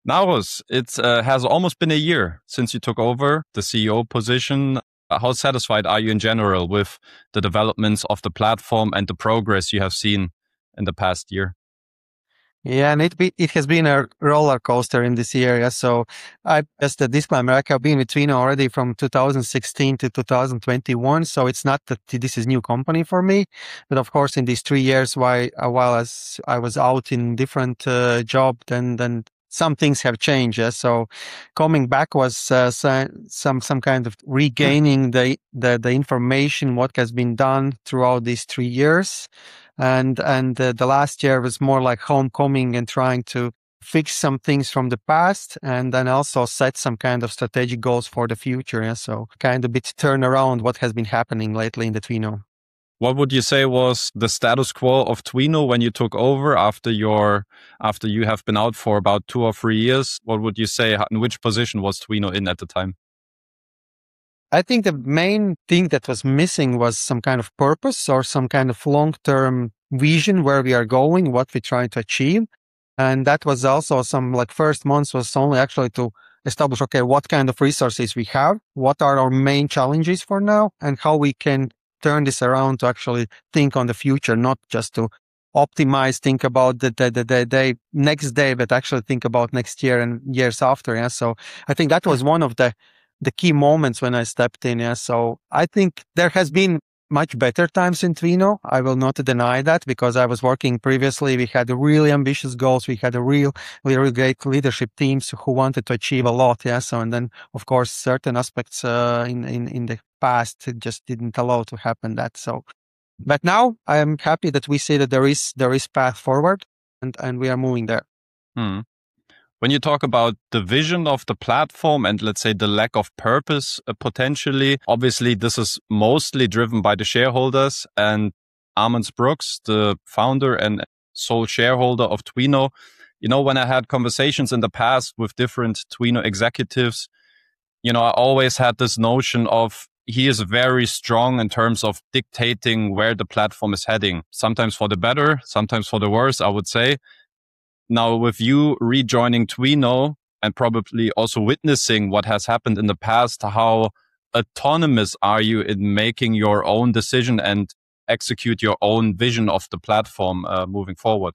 Naurus, it has almost been a year since you took over the CEO position. How satisfied are you in general with the developments of the platform and the progress you have seen in the past year? Yeah, and it has been a roller coaster in this area. So I just a disclaimer, I have been with Twino already from 2016 to 2021. So it's not that this is new company for me, but of course in these 3 years, while as I was out in different job, then some things have changed. Yeah? So coming back was some kind of regaining the information what has been done throughout these 3 years. And the last year was more like homecoming and trying to fix some things from the past and then also set some kind of strategic goals for the future. Yeah? So kind of bit turn around what has been happening lately in the Twino. What would you say was the status quo of Twino when you took over after you have been out for about 2 or 3 years? What would you say, in which position was Twino in at the time? I think the main thing that was missing was some kind of purpose or some kind of long-term vision where we are going, what we're trying to achieve. And that was also some like first months was only actually to establish, okay, what kind of resources we have, what are our main challenges for now, and how we can turn this around to actually think on the future, not just to optimize, think about the day, next day, but actually think about next year and years after. Yeah. So I think that was one of the key moments when I stepped in. Yeah. So I think there has been much better times in Twino. I will not deny that because I was working previously. We had really ambitious goals. We had a really great leadership teams who wanted to achieve a lot. Yeah. So, and then of course, certain aspects, in the past just didn't allow to happen that. So, but now I am happy that we see that there is path forward and we are moving there. Hmm. When you talk about the vision of the platform and let's say the lack of purpose potentially, obviously this is mostly driven by the shareholders and Armand Brooks, the founder and sole shareholder of Twino. You know, when I had conversations in the past with different Twino executives, you know, I always had this notion of he is very strong in terms of dictating where the platform is heading, sometimes for the better, sometimes for the worse, I would say. Now, with you rejoining Twino and probably also witnessing what has happened in the past, how autonomous are you in making your own decision and execute your own vision of the platform moving forward?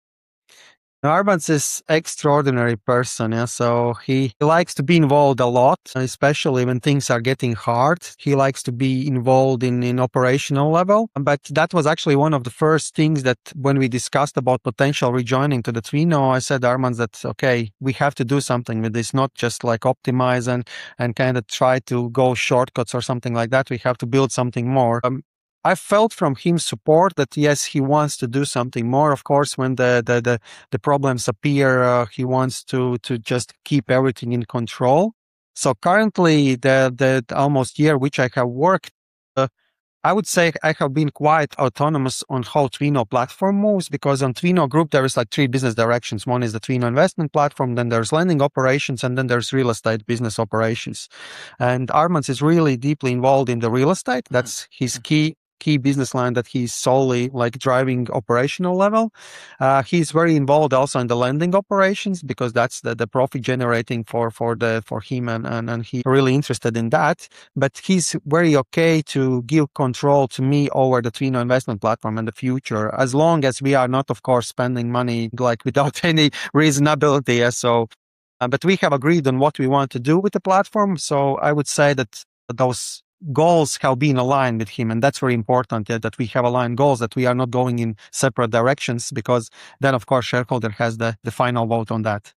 Armands is extraordinary person. Yeah? So he likes to be involved a lot, especially when things are getting hard. He likes to be involved in operational level. But that was actually one of the first things that when we discussed about potential rejoining to the Twino, I said, Armands, that, okay, we have to do something with this, not just like optimize and kind of try to go shortcuts or something like that. We have to build something more. I felt from him support that yes, he wants to do something more. Of course, when the problems appear, he wants to just keep everything in control. So currently, the almost year which I have worked, I would say I have been quite autonomous on how Twino platform moves because on Twino Group there is like 3 business directions. One is the Twino investment platform, then there's lending operations, and then there's real estate business operations. And Armands is really deeply involved in the real estate. That's his key business line that he's solely like driving operational level. He's very involved also in the lending operations because that's the profit generating for him and he really interested in that. But he's very okay to give control to me over the Twino investment platform in the future, as long as we are not, of course, spending money like without any reasonability. So, but we have agreed on what we want to do with the platform. So I would say that those goals have been aligned with him, and that's very important, that we have aligned goals, that we are not going in separate directions, because then of course shareholder has the final vote on that.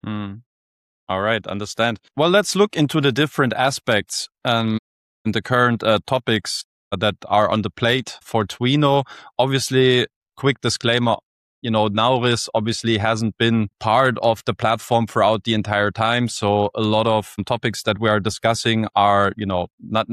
All right, understand. Well, let's look into the different aspects and the current topics that are on the plate for Twino. Obviously, quick disclaimer, you know, Naurus obviously hasn't been part of the platform throughout the entire time. So a lot of topics that we are discussing are, you know, not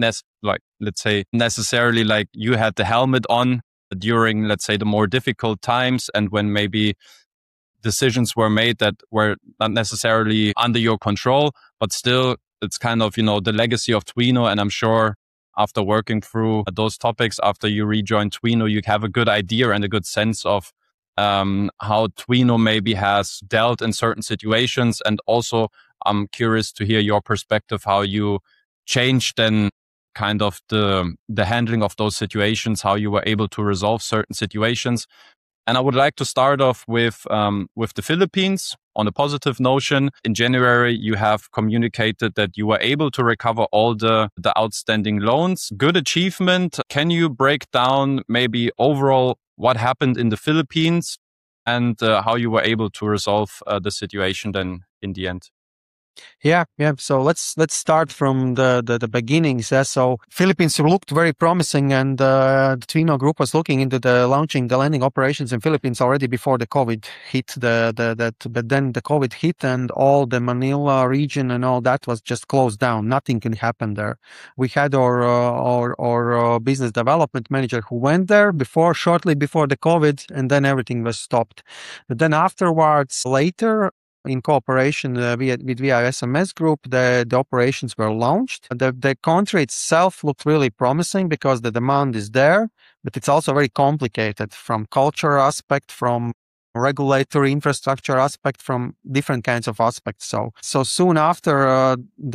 necessarily like you had the helmet on during, let's say, the more difficult times and when maybe decisions were made that were not necessarily under your control, but still it's kind of, you know, the legacy of Twino. And I'm sure after working through those topics, after you rejoin Twino, you have a good idea and a good sense of how Twino maybe has dealt in certain situations. And also, I'm curious to hear your perspective, how you changed then kind of the handling of those situations, how you were able to resolve certain situations. And I would like to start off with the Philippines on a positive notion. In January, you have communicated that you were able to recover all the outstanding loans. Good achievement. Can you break down maybe overall what happened in the Philippines and how you were able to resolve the situation then in the end? Yeah. So let's start from the beginnings. Yeah? So Philippines looked very promising, and the Twino Group was looking into launching the lending operations in Philippines already before the COVID hit. But then the COVID hit, and all the Manila region and all that was just closed down. Nothing can happen there. We had our business development manager who went there shortly before the COVID, and then everything was stopped. But then afterwards, later, in cooperation with VISMS Group, the operations were launched. The country itself looked really promising because the demand is there, but it's also very complicated from culture aspect, from regulatory infrastructure aspect, from different kinds of aspects. So soon after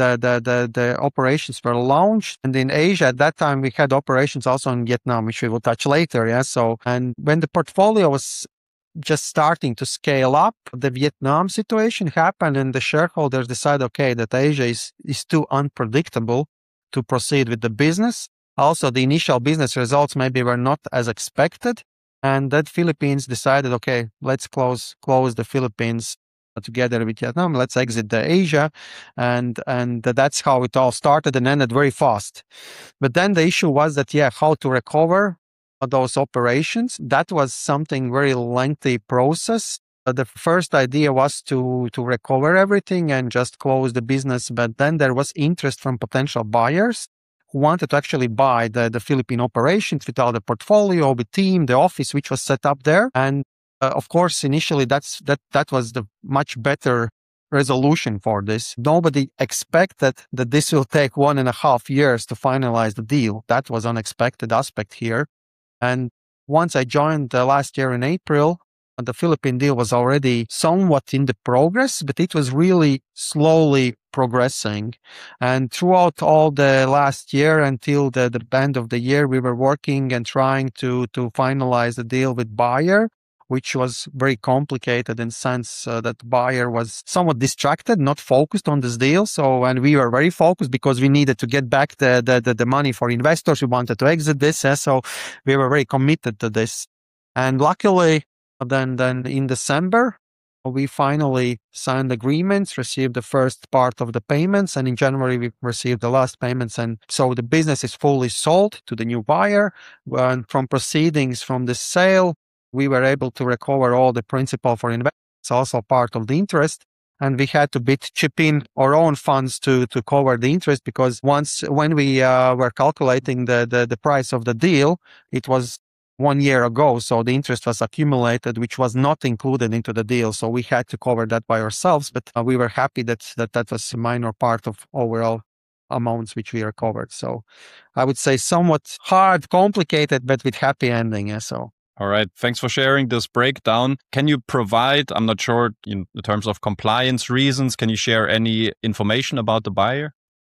the operations were launched, and in Asia at that time we had operations also in Vietnam, which we will touch later. Yeah. So, and when the portfolio was just starting to scale up, the Vietnam situation happened, and the shareholders decided, okay, that Asia is too unpredictable to proceed with the business. Also, the initial business results maybe were not as expected, and that Philippines decided, okay, let's close the Philippines together with Vietnam. Let's exit the Asia, and that's how it all started and ended very fast. But then the issue was that, how to recover those operations. That was something very lengthy process. The first idea was to recover everything and just close the business, but then there was interest from potential buyers who wanted to actually buy the Philippine operations with all the portfolio, the team, the office which was set up there. And of course, initially that was the much better resolution for this. Nobody expected that this will take 1.5 years to finalize the deal. That was unexpected aspect here. And once I joined last year in April, the Philippine deal was already somewhat in the progress, but it was really slowly progressing. And throughout all the last year until the end of the year, we were working and trying to finalize the deal with buyer, which was very complicated in the sense that buyer was somewhat distracted, not focused on this deal. So, and we were very focused because we needed to get back the money for investors. We wanted to exit this. So we were very committed to this. And luckily, then in December, we finally signed agreements, received the first part of the payments, and in January we received the last payments. And so the business is fully sold to the new buyer. And from proceedings from the sale, we were able to recover all the principal for investors, also part of the interest. And we had to chip in our own funds to cover the interest, because when we were calculating the price of the deal, it was 1 year ago. So the interest was accumulated, which was not included into the deal. So we had to cover that by ourselves. But we were happy that was a minor part of overall amounts which we recovered. So I would say somewhat hard, complicated, but with happy ending. Yeah, so. All right. Thanks for sharing this breakdown. Can you provide, I'm not sure in terms of compliance reasons, can you share any information about the buyer?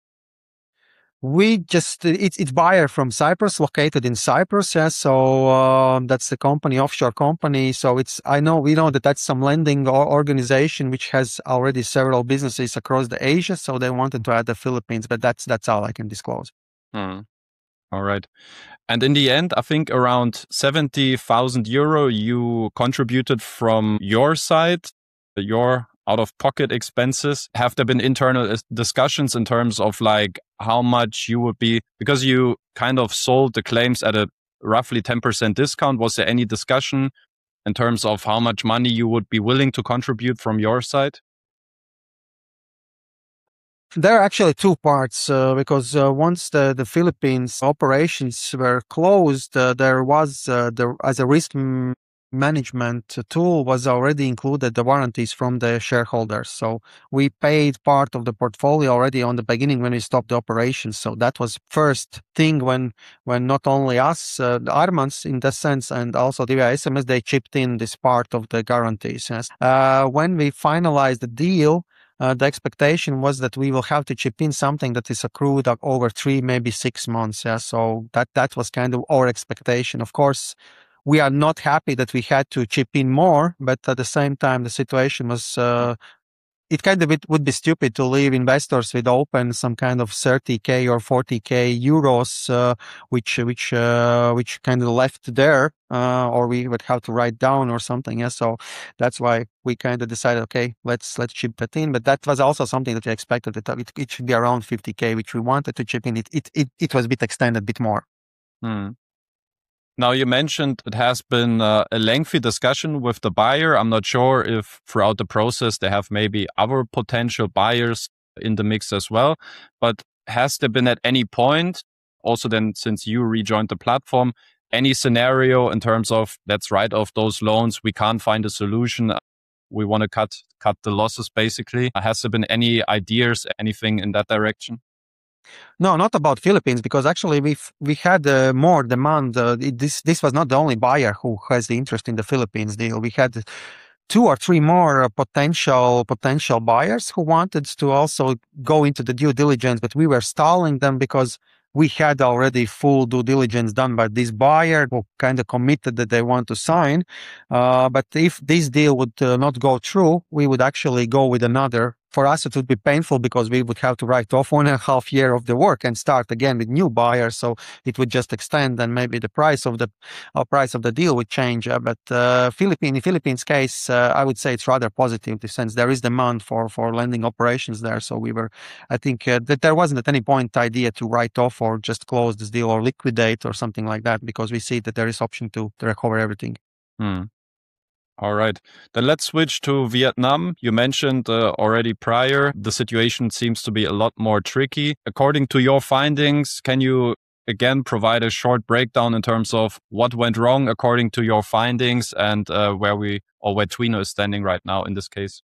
We just, it's buyer from Cyprus, located in Cyprus. Yeah. So that's the company, offshore company. So we know that that's some lending organization which has already several businesses across the Asia. So they wanted to add the Philippines, but that's all I can disclose. All right. And in the end, I think around 70,000 euro you contributed from your side, your out-of-pocket expenses. Have there been internal discussions in terms of like how much you would be, because you kind of sold the claims at a roughly 10% discount? Was there any discussion in terms of how much money you would be willing to contribute from your side? There are actually two parts, because once the Philippines operations were closed, there was as a risk management tool was already included the warranties from the shareholders. So we paid part of the portfolio already on the beginning when we stopped the operations. So that was first thing when not only us, the Armans in that sense, and also the SMS, they chipped in this part of the guarantees. Yes. When we finalized the deal, the expectation was that we will have to chip in something that is accrued up over 3, maybe 6 months. Yeah, so that was kind of our expectation. Of course, we are not happy that we had to chip in more, but at the same time, the situation was. It would be stupid to leave investors with open some kind of 30K or 40K euros, which kind of left there, or we would have to write down or something. Yeah, so that's why we kind of decided, okay, let's chip that in. But that was also something that we expected that it should be around 50K, which we wanted to chip in. It was a bit extended, a bit more. Now, you mentioned it has been a lengthy discussion with the buyer. I'm not sure if throughout the process they have maybe other potential buyers in the mix as well. But has there been at any point, also then since you rejoined the platform, any scenario in terms of let's write off those loans, we can't find a solution, we want to cut the losses basically? Has there been any ideas, anything in that direction? No, not about Philippines, because actually we had more demand. This was not the only buyer who has the interest in the Philippines deal. We had 2 or 3 more potential buyers who wanted to also go into the due diligence, but we were stalling them because we had already full due diligence done by this buyer who kind of committed that they want to sign. But if this deal would not go through, we would actually go with another. For us, it would be painful because we would have to write off 1.5 years of the work and start again with new buyers. So it would just extend, and maybe the price of the deal would change. But Philippines case, I would say it's rather positive in the sense there is demand for lending operations there. So I think that there wasn't at any point idea to write off or just close this deal or liquidate or something like that, because we see that there is option to recover everything. All right. Then let's switch to Vietnam. You mentioned already prior, the situation seems to be a lot more tricky. According to your findings, can you again provide a short breakdown in terms of what went wrong according to your findings and where Trino is standing right now in this case?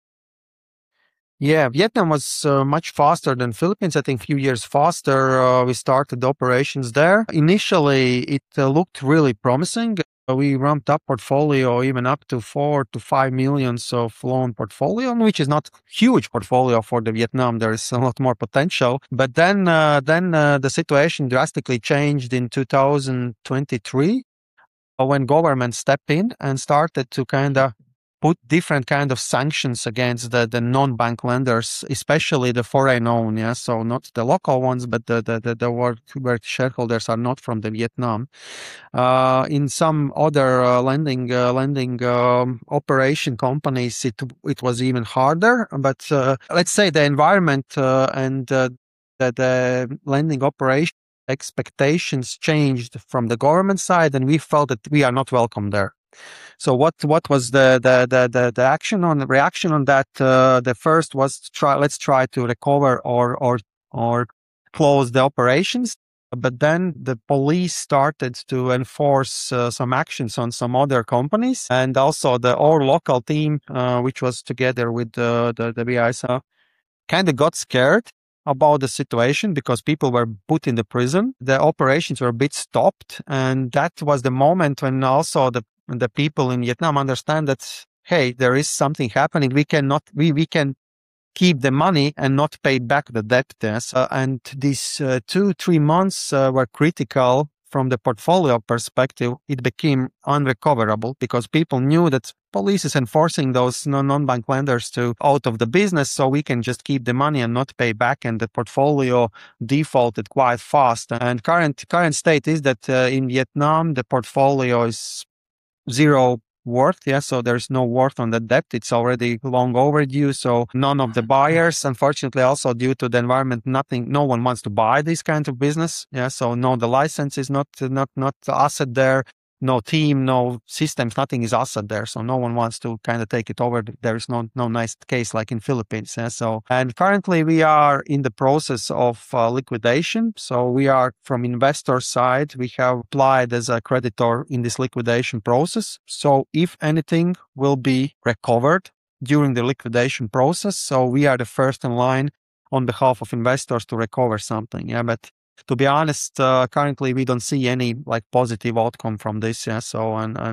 Yeah, Vietnam was much faster than Philippines. I think a few years faster. We started operations there. Initially, it looked really promising. We ramped up portfolio even up to 4 to 5 million of loan portfolio, which is not huge portfolio for the Vietnam. There is a lot more potential. But then the situation drastically changed in 2023 when government stepped in and started to kind of put different kind of sanctions against the non-bank lenders, especially the foreign-owned. Yeah, so not the local ones, but the where shareholders are not from the Vietnam. In some other lending operation companies, it was even harder. But let's say the environment and the lending operation expectations changed from the government side, and we felt that we are not welcome there. So what was the action on the reaction on that? The first was let's try to recover or close the operations. But then the police started to enforce some actions on some other companies, and also our local team, which was together with the BISA, kind of got scared about the situation because people were put in the prison. The operations were a bit stopped, and that was the moment when also the people in Vietnam understand that, hey, there is something happening. We can keep the money and not pay back the debt. And these 2-3 months were critical from the portfolio perspective. It became unrecoverable because people knew that police is enforcing those non-bank lenders out of the business, so we can just keep the money and not pay back, and the portfolio defaulted quite fast. And current state is that in Vietnam the portfolio is zero worth. Yeah, so there's no worth on the debt. It's already long overdue. So none of the buyers, unfortunately, also due to the environment, no one wants to buy this kind of business. Yeah, so no, the license is not asset there. no team, no systems, nothing is asset there. So no one wants to kind of take it over. There is no nice case like in Philippines. So, and currently we are in the process of liquidation. So we are from investor side, we have applied as a creditor in this liquidation process. So if anything will be recovered during the liquidation process. So we are the first in line on behalf of investors to recover something. Yeah, but to be honest, currently we don't see any like positive outcome from this. Yeah, so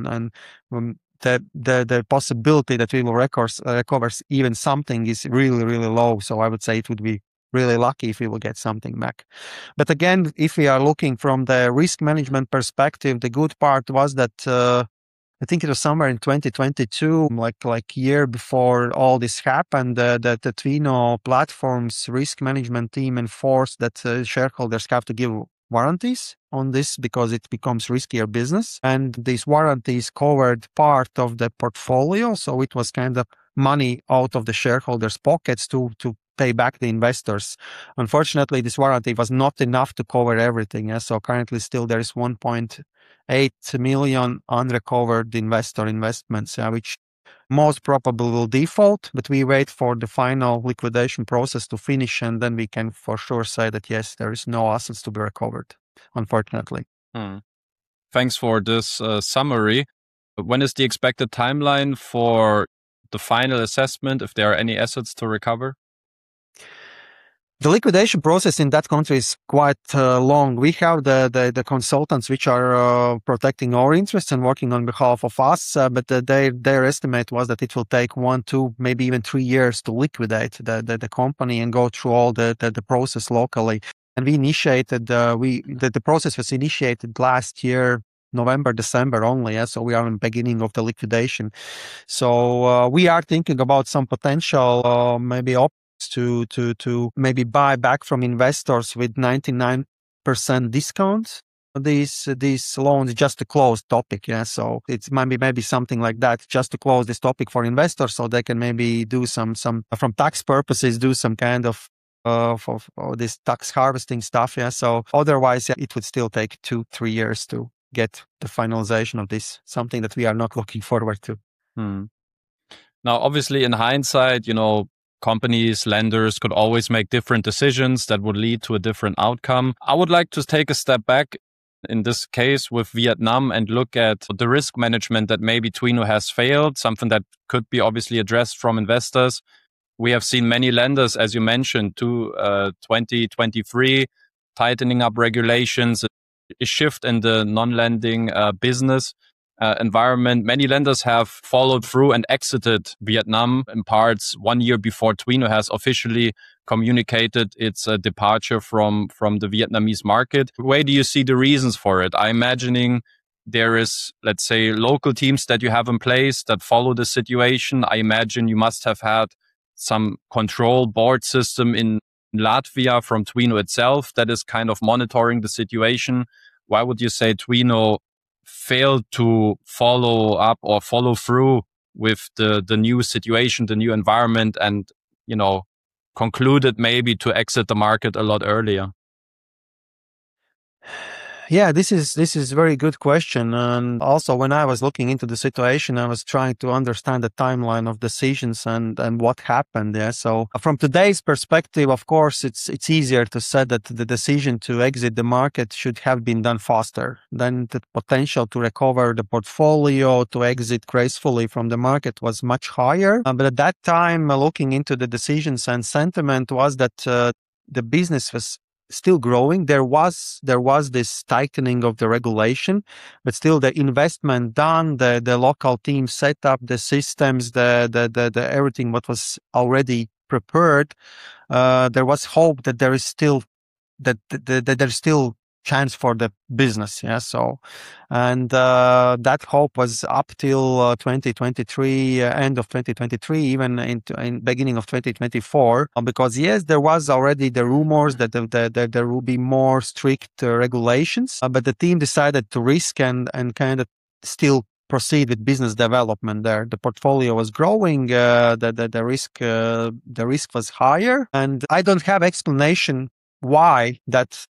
the possibility that we will recover even something is really really low. So I would say it would be really lucky if we will get something back. But again, if we are looking from the risk management perspective, the good part was that I think it was somewhere in 2022, like year before all this happened, that the Twino platform's risk management team enforced that shareholders have to give warranties on this because it becomes riskier business. And these warranties covered part of the portfolio. So it was kind of money out of the shareholders' pockets to pay back the investors. Unfortunately, this warranty was not enough to cover everything. Yeah? So currently still there is 1.8 million unrecovered investor investments, which most probably will default, but we wait for the final liquidation process to finish, and then we can for sure say that yes, there is no assets to be recovered, unfortunately. Thanks for this summary. When is the expected timeline for the final assessment, if there are any assets to recover? The liquidation process in that country is quite long. We have the consultants which are protecting our interests and working on behalf of us, but their estimate was that it will take 1, 2, maybe even 3 years to liquidate the company and go through all the process locally. And we initiated, the process was initiated last year, November, December only. Yeah? So we are in the beginning of the liquidation. So we are thinking about some potential maybe to maybe buy back from investors with 99% discounts these loans just to close topic. Yeah, so it's maybe something like that, just to close this topic for investors, so they can maybe do some from tax purposes, do some kind of this tax harvesting stuff. Yeah, so otherwise it would still take 2-3 years to get the finalization of this, something that we are not looking forward to. Now, obviously, in hindsight, companies, lenders could always make different decisions that would lead to a different outcome. I would like to take a step back in this case with Vietnam and look at the risk management that maybe Twino has failed, something that could be obviously addressed from investors. We have seen many lenders, as you mentioned, to 2023, tightening up regulations, a shift in the non-lending business environment. Many lenders have followed through and exited Vietnam in parts 1 year before Twino has officially communicated its departure from the Vietnamese market. Where do you see the reasons for it? I'm imagining there is, let's say, local teams that you have in place that follow the situation. I imagine you must have had some control board system in Latvia from Twino itself that is kind of monitoring the situation. Why would you say Twino failed to follow up or follow through with the new situation, the new environment, and concluded maybe to exit the market a lot earlier? Yeah, this is a very good question. And also, when I was looking into the situation, I was trying to understand the timeline of decisions and what happened there. So from today's perspective, of course, it's easier to say that the decision to exit the market should have been done faster. Then the potential to recover the portfolio, to exit gracefully from the market was much higher. But at that time, looking into the decisions and sentiment was that the business was still growing. There was this tightening of the regulation, but still the investment done, the local team set up, the systems, the everything what was already prepared. There was hope that there is still that there's still chance for the business. Yeah. So, and that hope was up till 2023, end of 2023, even in beginning of 2024, because yes, there was already the rumors that there will be more strict regulations, but the team decided to risk and kind of still proceed with business development there. The portfolio was growing, the risk was higher, and I don't have explanation why that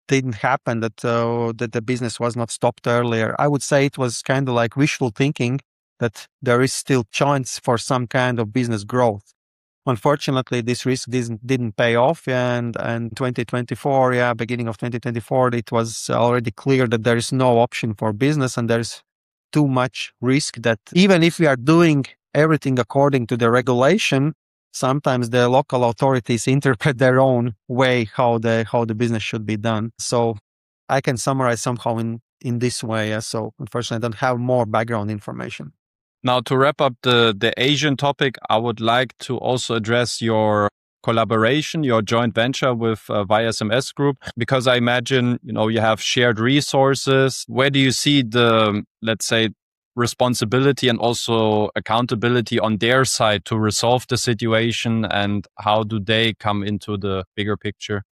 didn't happen, that the business was not stopped earlier. I would say it was kind of like wishful thinking that there is still chance for some kind of business growth. Unfortunately, this risk didn't pay off, and 2024, beginning of 2024, it was already clear that there is no option for business, and there's too much risk that even if we are doing everything according to the regulation, sometimes the local authorities interpret their own way how the business should be done. So I can summarize somehow in this way. So unfortunately, I don't have more background information. Now, to wrap up the Asian topic, I would like to also address your collaboration, your joint venture with YSMS Group, because I imagine, you have shared resources. Where do you see the, let's say, responsibility and also accountability on their side to resolve the situation, and how do they come into the bigger picture?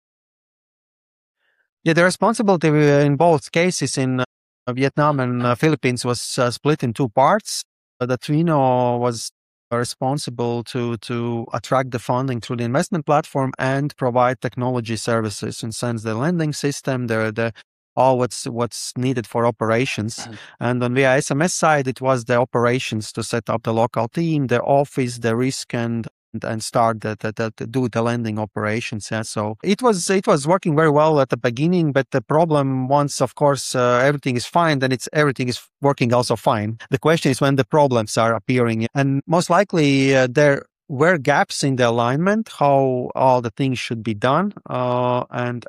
Yeah, the responsibility in both cases in Vietnam and Philippines was split in two parts. The Twino was responsible to attract the funding through the investment platform and provide technology services, in sense the lending system, the all what's needed for operations. And on the SMS side, it was the operations to set up the local team, the office, the risk, and start do the lending operations. Yeah. So it was working very well at the beginning, but the problem, once of course everything is fine, then everything is working also fine. The question is when the problems are appearing, and most likely there were gaps in the alignment, how all the things should be done, and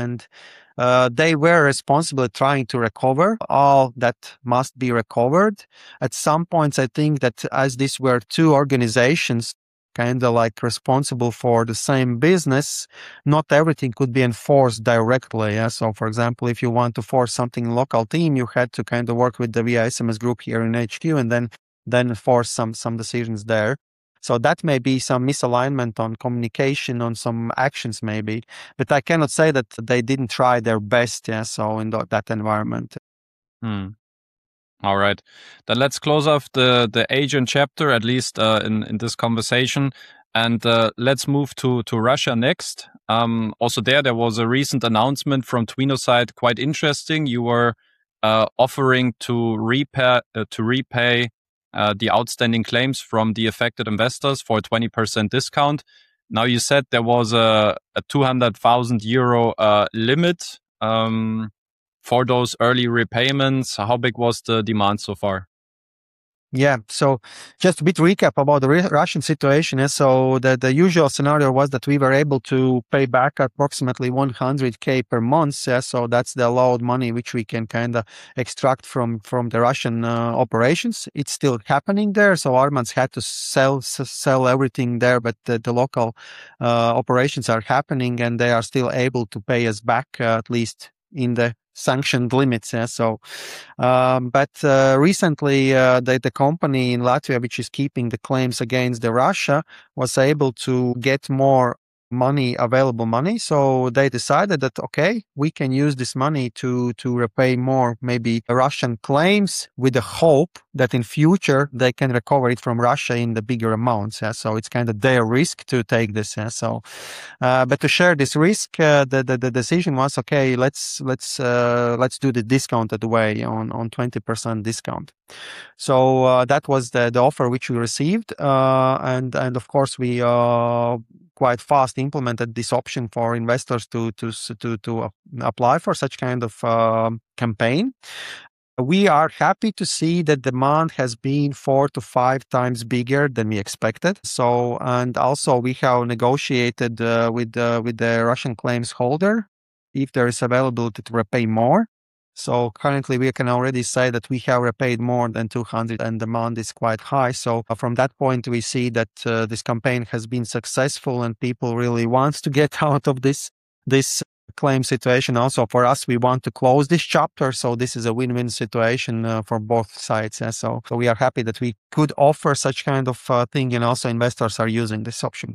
they were responsible trying to recover all that must be recovered. At some points, I think that as these were two organizations kind of like responsible for the same business, not everything could be enforced directly. Yeah? So, for example, if you want to force something in local team, you had to kind of work with the VISMS group here in HQ and then force some decisions there. So that may be some misalignment on communication, on some actions maybe, but I cannot say that they didn't try their best. Yeah. So in that environment. All right, then let's close off the Asian chapter, at least in this conversation, and let's move to Russia next. Also there was a recent announcement from Twino side, quite interesting. You were offering to repay the outstanding claims from the affected investors for a 20% discount. Now you said there was a 200,000 euro limit. For those early repayments. How big was the demand so far? Yeah, so just a bit recap about the Russian situation. So the usual scenario was that we were able to pay back approximately 100K per month. Yeah, so that's the allowed money which we can kind of extract from the Russian operations. It's still happening there. So Armands had to sell everything there, but the local operations are happening and they are still able to pay us back at least in the sanctioned limits. Yeah. So, but recently, the company in Latvia, which is keeping the claims against the Russia, was able to get more available money. So they decided that, okay, we can use this money to repay more maybe Russian claims, with the hope that in future they can recover it from Russia in the bigger amounts. Yeah? So it's kind of their risk to take this. Yeah? So, but to share this risk, the decision was, okay, let's do the discounted way on 20% discount. So that was the offer which we received, and of course we quite fast implemented this option for investors to apply for such kind of campaign. We are happy to see that demand has been 4 to 5 times bigger than we expected. So, and also we have negotiated with the Russian claims holder if there is availability to repay more. So currently we can already say that we have repaid more than 200 and demand is quite high. So from that point, we see that this campaign has been successful and people really want to get out of this claim situation. Also for us, we want to close this chapter. So this is a win-win situation for both sides. Yeah? So we are happy that we could offer such kind of thing, and also investors are using this option.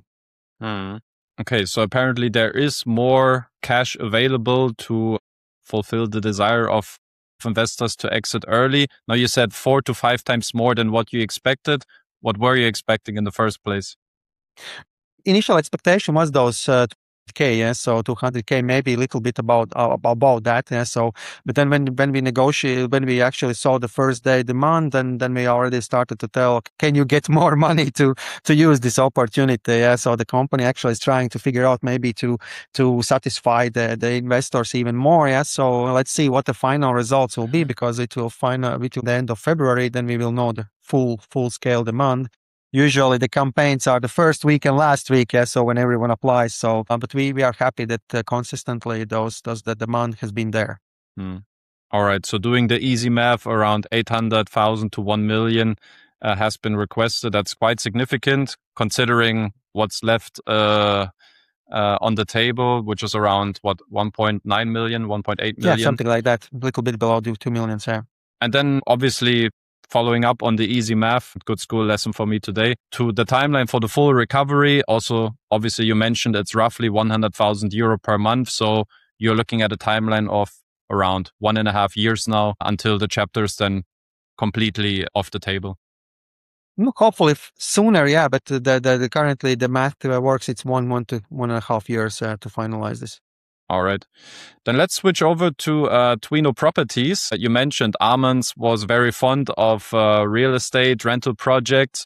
Okay, so apparently there is more cash available to fulfill the desire of investors to exit early. Now you said 4 to 5 times more than what you expected. What were you expecting in the first place? Initial expectation was those K, yeah, so 200K, maybe a little bit about that, yeah. So, but then when we negotiate, when we actually saw the first day demand, then we already started to tell, can you get more money to use this opportunity? Yeah, so the company actually is trying to figure out maybe to satisfy the investors even more. Yeah, so let's see what the final results will be, because it will between the end of February, then we will know the full scale demand. Usually the campaigns are the first week and last week, yeah, so when everyone applies. So, but we are happy that consistently the demand has been there. All right. So doing the easy math, around 800,000 to 1 million has been requested. That's quite significant considering what's left on the table, which is around 1.9 million, 1.8 million. Yeah, something like that. A little bit below 2 million, yeah. And then obviously following up on the easy math, good school lesson for me today, to the timeline for the full recovery. Also, obviously you mentioned it's roughly 100,000 euro per month. So you're looking at a timeline of around 1.5 years now until the chapter is then completely off the table. Hopefully sooner, yeah. But the currently the math works. It's 1 to 1.5 years to finalize this. All right. Then let's switch over to Twino Properties. You mentioned Armand was very fond of real estate rental projects.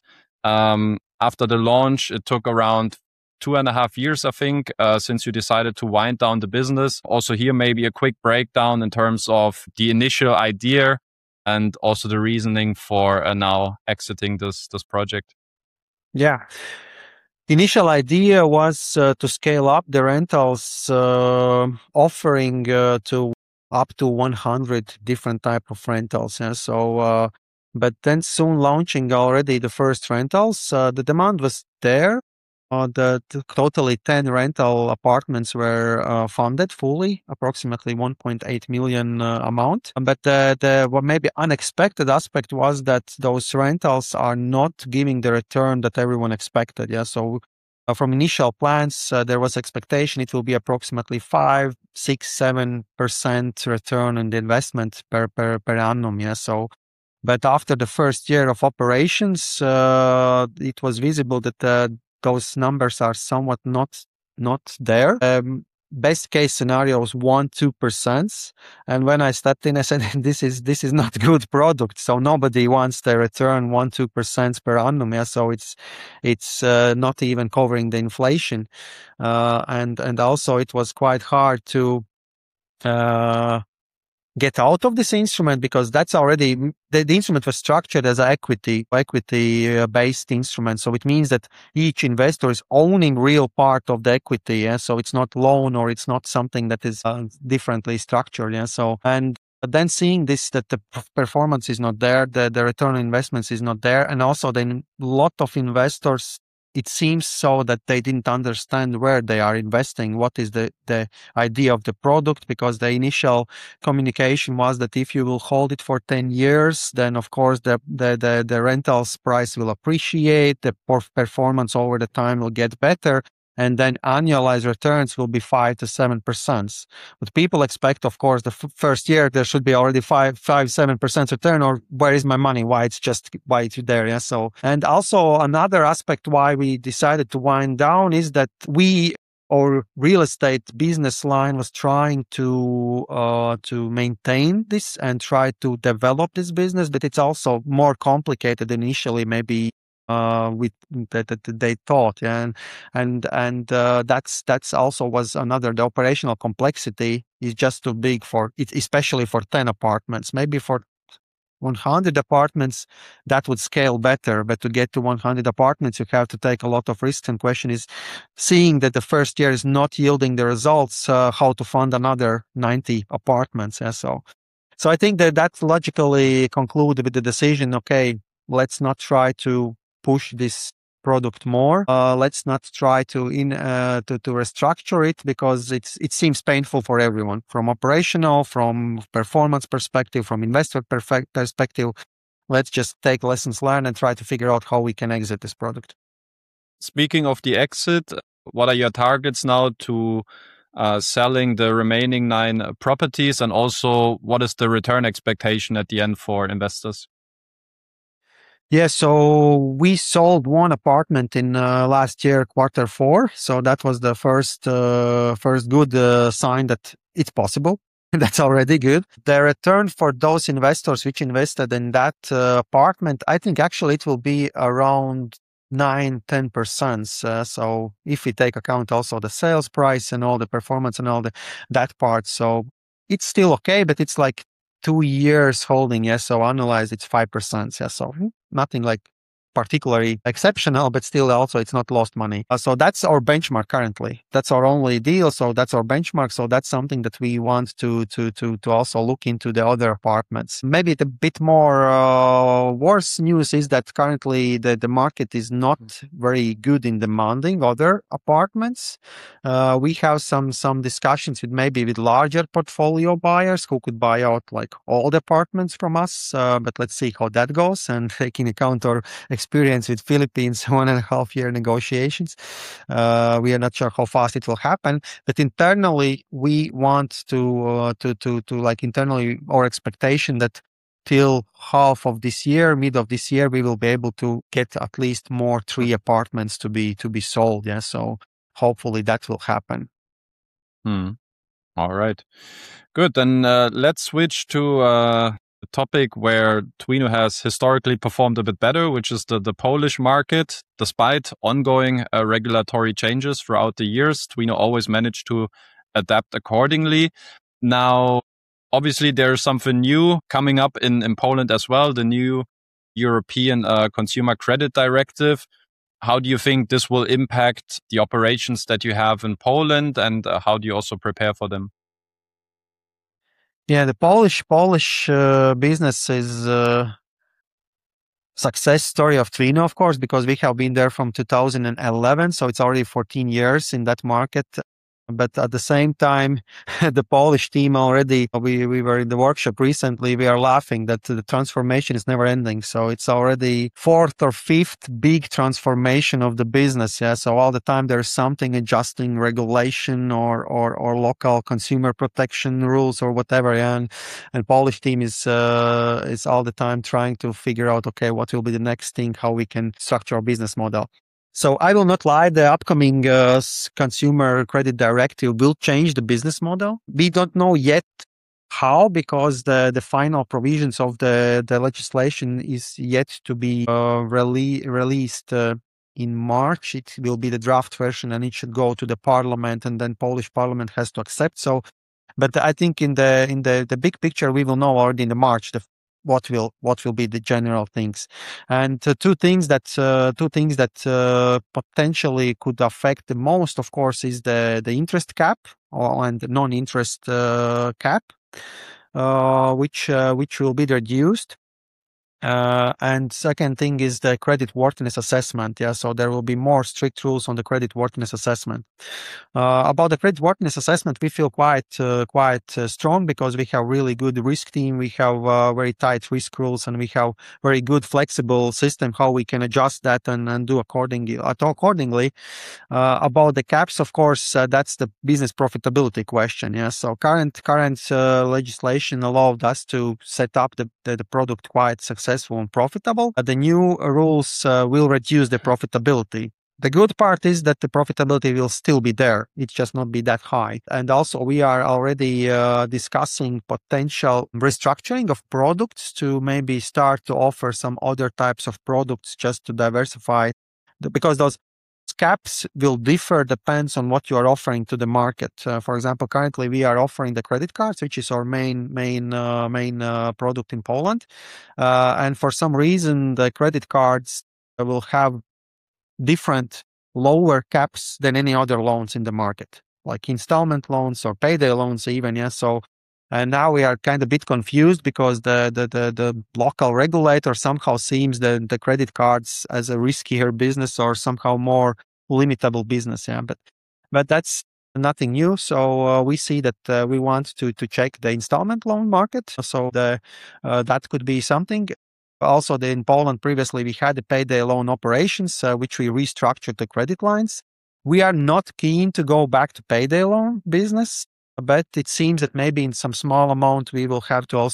After the launch, it took around 2.5 years, I think, since you decided to wind down the business. Also here, maybe a quick breakdown in terms of the initial idea and also the reasoning for now exiting this project. Yeah. The initial idea was to scale up the rentals, offering to up to 100 different type of rentals. Yeah? So, but then soon launching already the first rentals, the demand was there. The totally 10 rental apartments were funded fully, approximately 1.8 million amount. But what maybe unexpected aspect was that those rentals are not giving the return that everyone expected. Yeah, so from initial plans, there was expectation it will be approximately 5, 6, 7% return on the investment per annum. Yeah, so. But after the first year of operations, it was visible that those numbers are somewhat not there. Best case scenario was 1-2%. And when I stepped in, I said, this is not good product. So nobody wants the return 1-2% per annum. Yeah. So it's not even covering the inflation. And also it was quite hard to get out of this instrument, because that's already the instrument was structured as an equity based instrument. So it means that each investor is owning real part of the equity. Yeah? So it's not loan, or it's not something that is differently structured. Yeah. So, and then seeing this, that the performance is not there, the return on investments is not there. And also then a lot of investors, it seems so that they didn't understand where they are investing, what is the idea of the product, because the initial communication was that if you will hold it for 10 years, then of course the rentals price will appreciate, the performance over the time will get better, and then annualized returns will be 5-7%. But people expect, of course, the first year there should be already 5-7% return, or where is my money? Why it's there? Yeah. So, and also another aspect why we decided to wind down is that our real estate business line was trying to maintain this and try to develop this business, but it's also more complicated initially, maybe with that they thought. Yeah? And that's also was another. The operational complexity is just too big for it, especially for 10 apartments. Maybe for 100 apartments, that would scale better. But to get to 100 apartments, you have to take a lot of risks. And question is, seeing that the first year is not yielding the results, how to fund another 90 apartments. Yeah? So I think that logically concluded with the decision, okay, let's not try to push this product more. Let's not try to restructure it, because it seems painful for everyone, from operational, from performance perspective, from investor perspective. Let's just take lessons learned and try to figure out how we can exit this product. Speaking of the exit, what are your targets now to selling the remaining 9 properties, and also what is the return expectation at the end for investors? Yeah, so we sold one apartment in last year, Q4. So that was the first good sign that it's possible. That's already good. The return for those investors which invested in that apartment, I think actually it will be around 9-10%. So if we take account also the sales price and all the performance and all that part, so it's still okay, but it's like 2 years holding. Yes, so analyze it's 5%. Yeah, so nothing like particularly exceptional, but still also it's not lost money. So that's our benchmark currently. That's our only deal. So that's our benchmark. So that's something that we want to also look into the other apartments. Maybe the bit more worse news is that currently the market is not very good in demanding other apartments. We have some discussions with larger portfolio buyers who could buy out like all the apartments from us. But let's see how that goes, and taking account our experience with Philippines 1.5 year negotiations. We are not sure how fast it will happen, but internally we want to like internally our expectation that till half of this year, mid of this year, we will be able to get at least more 3 apartments to be sold. Yeah, so hopefully that will happen. All right, good. Then let's switch to a topic where Twino has historically performed a bit better, which is the Polish market. Despite ongoing regulatory changes throughout the years, Twino always managed to adapt accordingly. Now, obviously, there's something new coming up in Poland as well, the new European Consumer Credit Directive. How do you think this will impact the operations that you have in Poland, and how do you also prepare for them? Yeah, the Polish business is success story of Twino, of course, because we have been there from 2011, so it's already 14 years in that market. But at the same time, the Polish team already, we were in the workshop recently, we are laughing that the transformation is never ending. So it's already fourth or fifth big transformation of the business. Yeah. So all the time there's something adjusting regulation or local consumer protection rules or whatever. Yeah. And Polish team is all the time trying to figure out, okay, what will be the next thing, how we can structure our business model. So I will not lie, the upcoming consumer credit directive will change the business model. We don't know yet how, because the final provisions of the legislation is yet to be released in March. It will be the draft version and it should go to the parliament, and then Polish parliament has to accept. So, but I think in the big picture, we will know already in the March what will be the general things. And two things that potentially could affect the most, of course, is the interest cap and non-interest cap, which will be reduced. And second thing is the credit worthiness assessment. Yeah, so there will be more strict rules on the credit worthiness assessment. About the credit worthiness assessment, we feel quite strong because we have really good risk team. We have very tight risk rules, and we have very good flexible system how we can adjust that and do accordingly. About the caps, of course, that's the business profitability question. Yeah, so current legislation allowed us to set up the product quite successful and profitable. The new rules will reduce the profitability. The good part is that the profitability will still be there. It just not be that high. And also we are already discussing potential restructuring of products to maybe start to offer some other types of products just to diversify, because those caps will differ depends on what you are offering to the market. For example, currently we are offering the credit cards, which is our main product in Poland. And for some reason, the credit cards will have different lower caps than any other loans in the market, like installment loans or payday loans even. Yeah. So, and now we are kind of a bit confused because the local regulator somehow seems the credit cards as a riskier business or somehow more limitable business. Yeah. But that's nothing new. So we see that we want to check the installment loan market. So that could be something. Also, in Poland, previously we had the payday loan operations, which we restructured the credit lines. We are not keen to go back to payday loan business, but it seems that maybe in some small amount we will have to also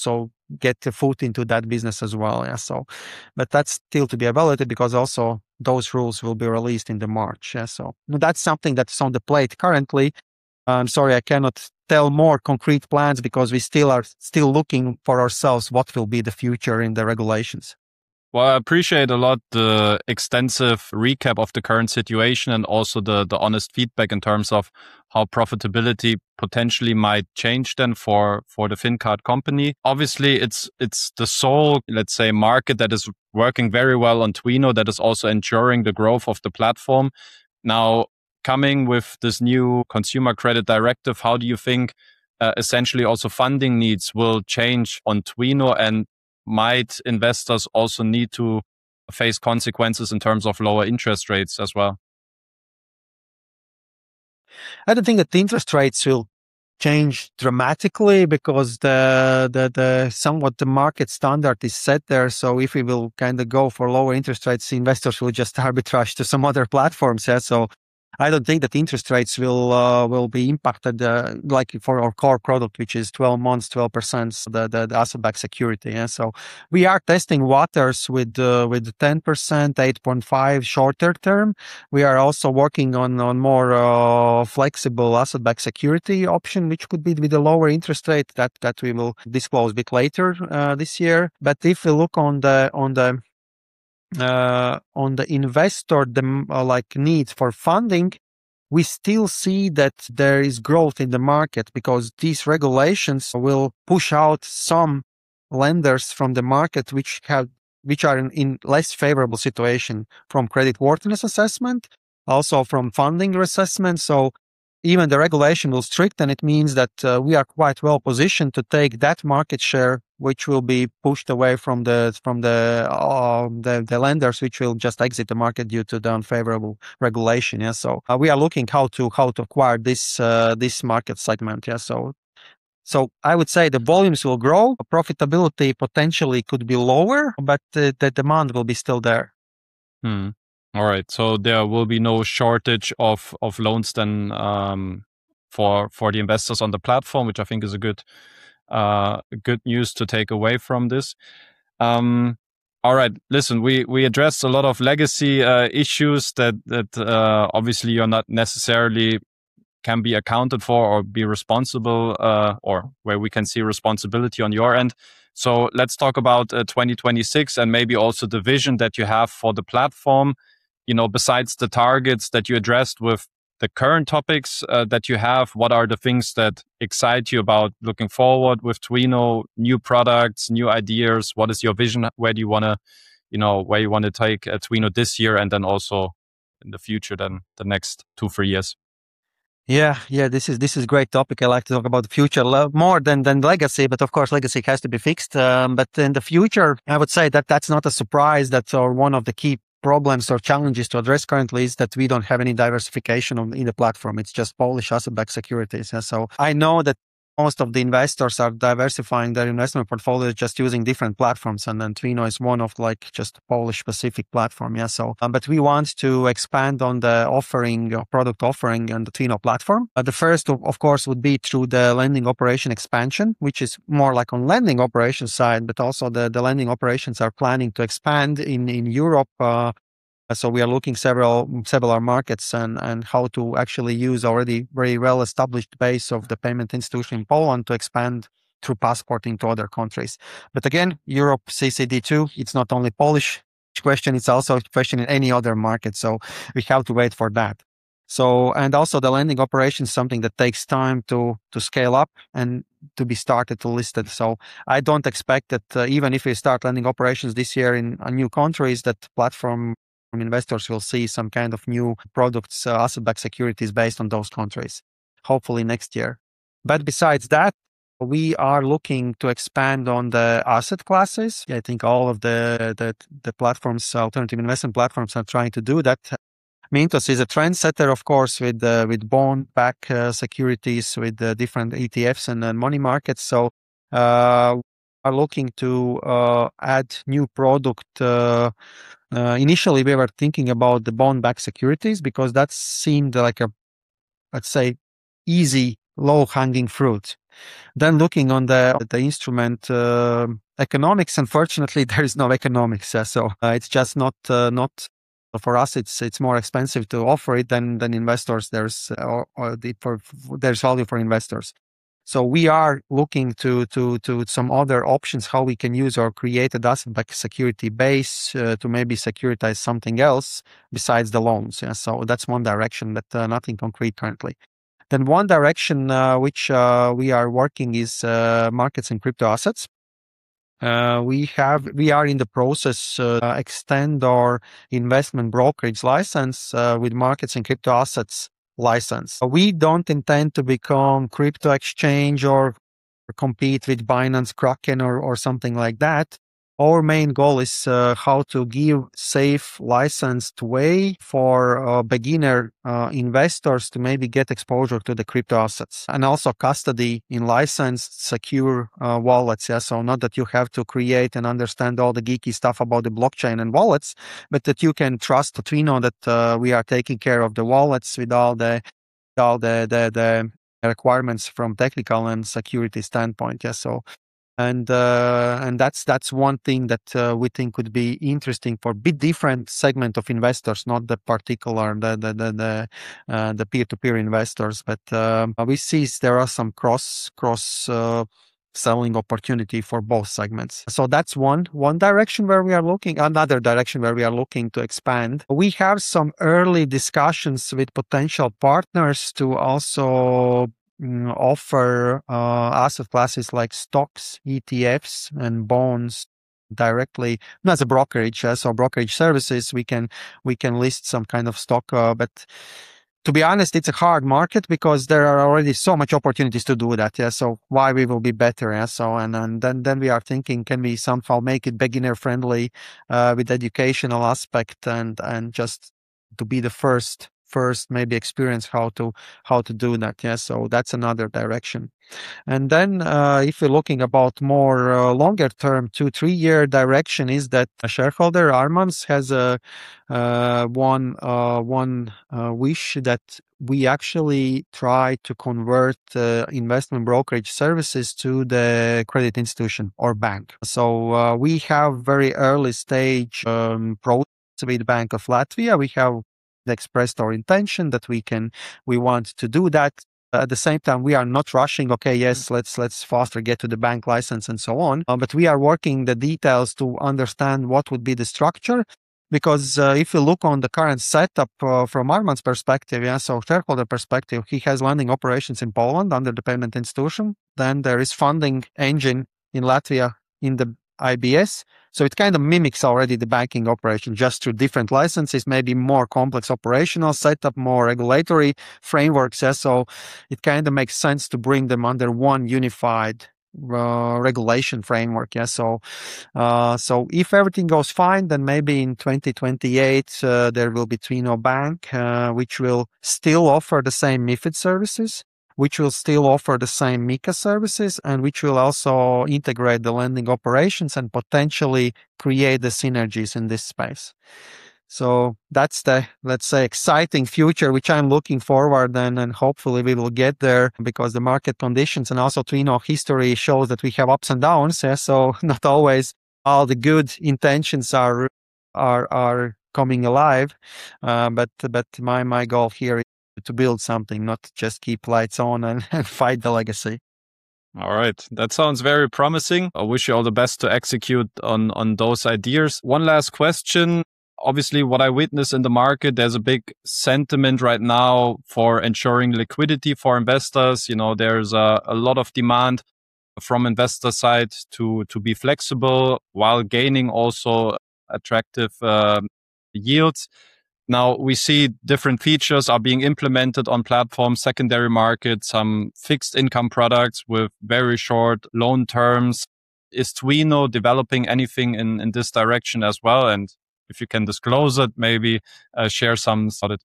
get the foot into that business as well. Yeah. So, but that's still to be evaluated because also those rules will be released in the March. Yeah. So that's something that's on the plate currently. I'm sorry, I cannot tell more concrete plans because we are still looking for ourselves what will be the future in the regulations. Well, I appreciate a lot the extensive recap of the current situation and also the honest feedback in terms of how profitability potentially might change then for the FinCard company. Obviously, it's the sole, let's say, market that is working very well on Twino that is also ensuring the growth of the platform. Now, coming with this new consumer credit directive, how do you think essentially also funding needs will change on Twino, and might investors also need to face consequences in terms of lower interest rates as well? I don't think that the interest rates will change dramatically because the somewhat the market standard is set there. So if we will kind of go for lower interest rates, investors will just arbitrage to some other platforms. Yeah. So I don't think that interest rates will be impacted like for our core product, which is 12 months, 12%, the asset-backed security. Yeah. So we are testing waters with 10%, 8.5 shorter term. We are also working on more flexible asset-backed security option, which could be with a lower interest rate that we will disclose a bit later this year. But if we look on the investor like need for funding, we still see that there is growth in the market because these regulations will push out some lenders from the market which are in less favorable situation from credit worthiness assessment, also from funding assessment. So even the regulation will strengthen. It means that we are quite well positioned to take that market share, which will be pushed away from the lenders, which will just exit the market due to the unfavorable regulation. Yeah. So we are looking how to acquire this market segment. Yeah. So I would say the volumes will grow, profitability potentially could be lower, but the demand will be still there. All right. So there will be no shortage of loans then for the investors on the platform, which I think is a good news to take away from this. All right. Listen, we addressed a lot of legacy issues that obviously you're not necessarily can be accounted for or be responsible or where we can see responsibility on your end. So let's talk about 2026 and maybe also the vision that you have for the platform. You know, besides the targets that you addressed with the current topics that you have, what are the things that excite you about looking forward with Twino, new products, new ideas? What is your vision? Where do you want to, where you want to take Twino this year and then also in the future, then the next 2-3 years? Yeah, this is a great topic. I like to talk about the future more than legacy, but of course legacy has to be fixed. But in the future, I would say that that's not a surprise. That's one of the key problems or challenges to address currently is that we don't have any diversification in the platform. It's just Polish asset-backed securities. Yeah? So I know that most of the investors are diversifying their investment portfolios just using different platforms, and then Twino is one of like just a Polish specific platform. Yeah. So, but we want to expand on the product offering on the Twino platform. The first, of course, would be through the lending operation expansion, which is more like on lending operation side, but also the lending operations are planning to expand in Europe. So we are looking several markets and how to actually use already very well established base of the payment institution in Poland to expand through Passport into other countries. But again, Europe CCD2, it's not only Polish question, it's also a question in any other market. So we have to wait for that. So, and also the lending operation is something that takes time to scale up and to be started to listed. So I don't expect that even if we start lending operations this year in new countries, that platform investors will see some kind of new products, asset-backed securities based on those countries, hopefully next year. But besides that, we are looking to expand on the asset classes. I think all of the platforms, alternative investment platforms, are trying to do that. Mintos is a trendsetter, of course, with bond-backed securities, with different ETFs and money markets. So are looking to add new product. Initially, we were thinking about the bond-backed securities because that seemed like a, let's say, easy, low-hanging fruit. Then looking on the instrument economics, unfortunately, there is no economics. So it's just not for us. It's more expensive to offer it than investors. There's value for investors. So we are looking to some other options how we can use our created asset-backed security base to maybe securitize something else besides the loans. Yeah, so that's one direction, but nothing concrete currently. Then one direction which we are working is markets and crypto assets. We are in the process extend our investment brokerage license with markets and crypto assets license. We don't intend to become crypto exchange or compete with Binance, Kraken, or something like that. Our main goal is how to give safe licensed way for beginner investors to maybe get exposure to the crypto assets, and also custody in licensed secure wallets. Yeah, so not that you have to create and understand all the geeky stuff about the blockchain and wallets, but that you can trust Twino that we are taking care of the wallets with all the requirements from technical and security standpoint. Yeah, so. And that's one thing that we think could be interesting for a bit different segment of investors, not the particular the peer-to-peer investors, but we see there are some cross selling opportunity for both segments. So that's one direction where we are looking. Another direction where we are looking to expand. We have some early discussions with potential partners to also offer asset classes like stocks, ETFs, and bonds directly as a brokerage. So brokerage services, we can list some kind of stock, but to be honest, it's a hard market because there are already so much opportunities to do that. Yeah, so why we will be better? Yeah, so and then we are thinking, can we somehow make it beginner friendly with educational aspect and just to be the first maybe experience how to do that. Yeah, so that's another direction. And then if we're looking about more longer term 2-3 year direction, is that a shareholder Armans has a one wish that we actually try to convert investment brokerage services to the credit institution or bank. So we have very early stage process with Bank of Latvia. We have expressed our intention that we want to do that. At the same time, we are not rushing. Okay, yes, let's faster get to the bank license and so on. But we are working the details to understand what would be the structure. Because if you look on the current setup from Arman's perspective, yeah, so shareholder perspective, he has lending operations in Poland under the payment institution. Then there is funding engine in Latvia in the IBS. So it kind of mimics already the banking operation, just through different licenses, maybe more complex operational setup, more regulatory frameworks. Yeah? So it kind of makes sense to bring them under one unified regulation framework. Yeah. So if everything goes fine, then maybe in 2028 there will be Twino Bank, which will still offer the same MiFID services, which will still offer the same MiCA services, and which will also integrate the lending operations and potentially create the synergies in this space. So that's the, let's say, exciting future, which I'm looking forward and hopefully we will get there, because the market conditions and also Twino history shows that we have ups and downs. Yeah? So not always all the good intentions are coming alive. But my goal here is to build something, not just keep lights on and fight the legacy. All right. That sounds very promising. I wish you all the best to execute on those ideas. One last question. Obviously, what I witness in the market, there's a big sentiment right now for ensuring liquidity for investors. You know, there's a lot of demand from investor side to be flexible while gaining also attractive yields. Now we see different features are being implemented on platforms, secondary markets, some fixed income products with very short loan terms. Is Twino developing anything in this direction as well? And if you can disclose it, maybe share some of it.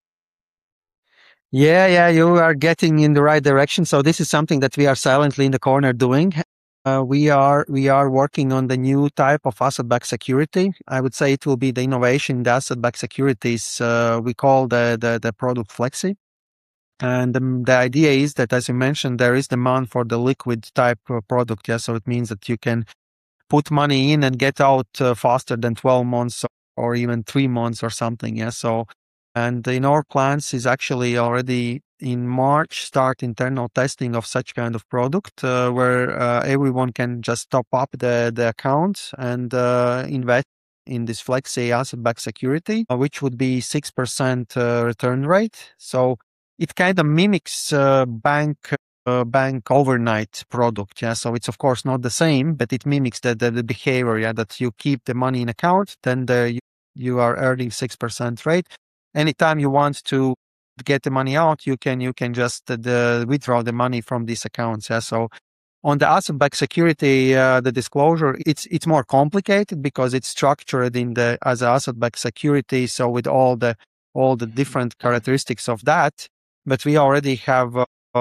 Yeah, you are getting in the right direction. So this is something that we are silently in the corner doing. We are working on the new type of asset-backed security. I would say it will be the innovation in the asset-backed securities. We call the product Flexi. And the idea is that, as you mentioned, there is demand for the liquid type product. Yeah, so it means that you can put money in and get out faster than 12 months or even 3 months or something. Yeah. So, and in our plans is actually already in March start internal testing of such kind of product where everyone can just top up the account and invest in this Flexi asset-backed security, which would be 6% return rate. So it kind of mimics bank overnight product. Yeah. So it's of course not the same, but it mimics the behavior. Yeah. That you keep the money in account, then you are earning 6% rate. Anytime you want to get the money out, you can just withdraw the money from these accounts. Yeah. So on the asset-backed security, the disclosure, it's more complicated because it's structured as an asset-backed security. So with all the different characteristics of that, but we already have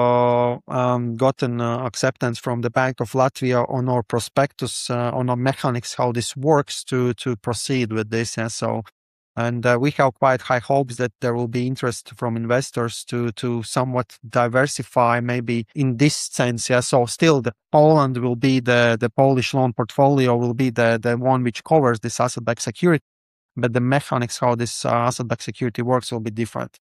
gotten acceptance from the Bank of Latvia on our prospectus, on our mechanics, how this works to proceed with this. Yeah. So, and we have quite high hopes that there will be interest from investors to somewhat diversify, maybe in this sense. Yeah. So still, the Poland will be the Polish loan portfolio will be the one which covers this asset-backed security, but the mechanics how this asset-backed security works will be different.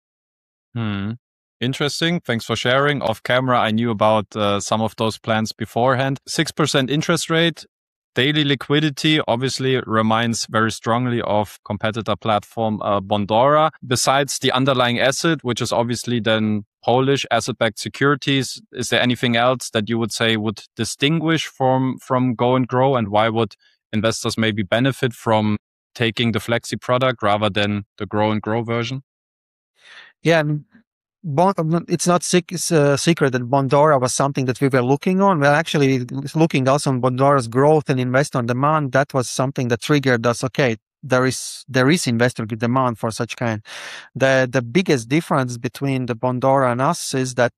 Interesting. Thanks for sharing. Off camera, I knew about some of those plans beforehand. 6% interest rate, daily liquidity obviously reminds very strongly of competitor platform Bondora. Besides the underlying asset, which is obviously then Polish asset-backed securities, is there anything else that you would say would distinguish from Go and Grow, and why would investors maybe benefit from taking the Flexi product rather than the Grow and Grow version? Yeah. It's not secret that Bondora was something that we were looking on. We're actually looking also on Bondora's growth and investor on demand. That was something that triggered us. Okay, there is investor demand for such kind. The biggest difference between the Bondora and us is that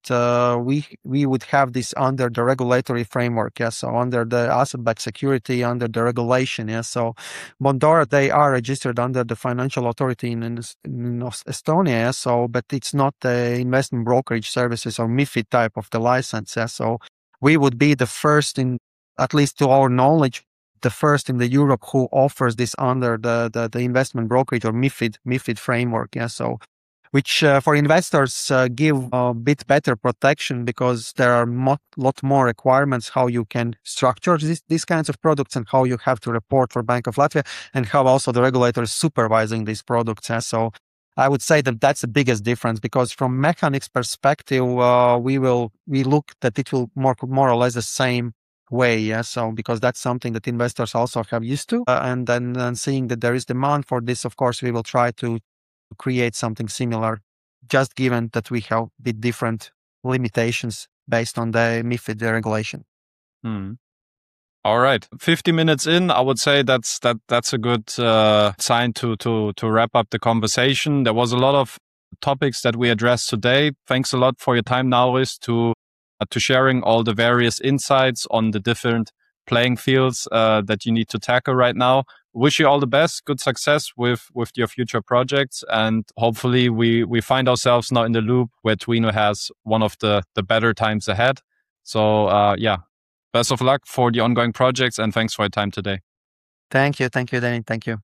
we would have this under the regulatory framework. Yeah, so under the asset-backed security, under the regulation. Yeah, so Bondora, they are registered under the financial authority in Estonia. Yeah, so but it's not the investment brokerage services or MiFID type of the license. Yeah, so we would be the first in, at least to our knowledge, the first in the Europe who offers this under the investment brokerage or MiFID framework. Yeah, so which for investors give a bit better protection because there are lot more requirements how you can structure these kinds of products and how you have to report for Bank of Latvia and how also the regulator is supervising these products. Yeah, so I would say that that's the biggest difference because from mechanics perspective, we look that it will more or less the same way. Yeah. So because that's something that investors also have used to. And then seeing that there is demand for this, of course, we will try to create something similar, just given that we have a bit different limitations based on the MiFID regulation. All right. 50 minutes in, I would say that's a good sign to wrap up the conversation. There was a lot of topics that we addressed today. Thanks a lot for your time, Nauris, to sharing all the various insights on the different playing fields that you need to tackle right now. Wish you all the best, good success with your future projects, and hopefully we find ourselves now in the loop where Twino has one of the better times ahead. So yeah, best of luck for the ongoing projects, and thanks for your time today. Thank you, Danny. Thank you.